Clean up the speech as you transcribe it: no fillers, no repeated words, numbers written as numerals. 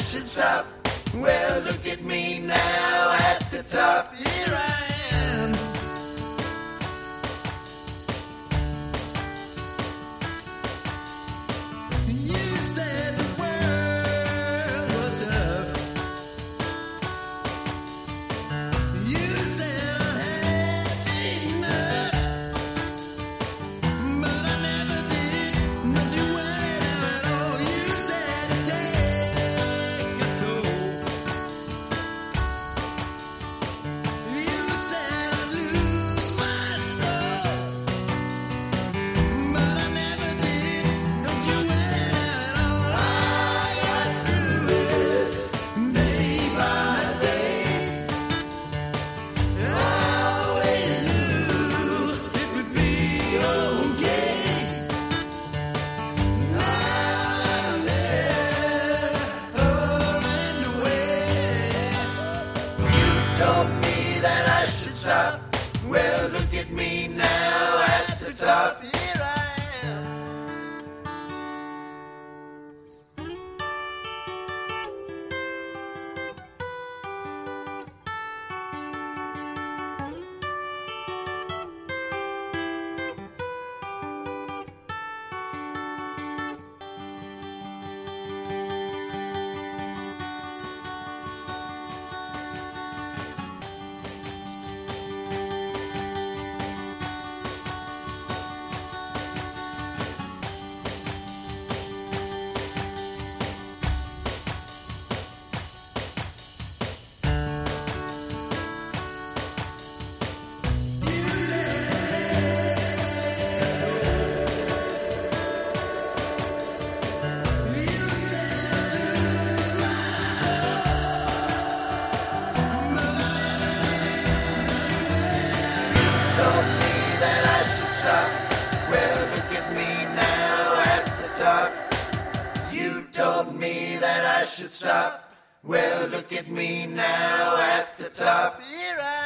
should stop. Well, look at me now at the top. Here I am. You said the world was tough. You said I had enough, but I never did. Don't you worry at all. You said take a toll. You said I'd lose my soul, but I never did. Don't you worry at all. I got through it day by day. I always knew it would be okay. I'm there, far and away. You told me that I should stop. Well, look at me now at the top. Here I am. Told me that I should stop. Well, look at me now at the top. You told me that I should stop. Well, look at me now at the top. Here I